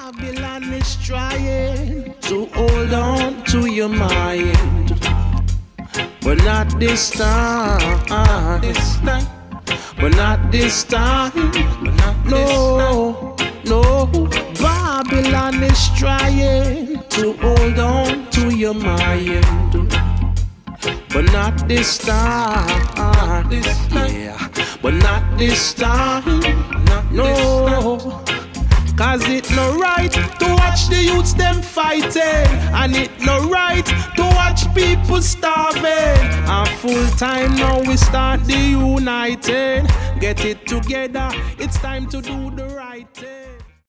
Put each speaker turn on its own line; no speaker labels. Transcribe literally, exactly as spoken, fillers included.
Babylon is trying to hold on to your mind, but not this time. Not this time. But not this time. But not no, this time. No. Babylon is trying to hold on to your mind, but not this time. Not this time. Yeah. But not this time. Not no. This time. Cause it no right to watch the youths them fighting, and it no right to watch people starving. And full time now we start the uniting. Get it together, it's time to do the right thing.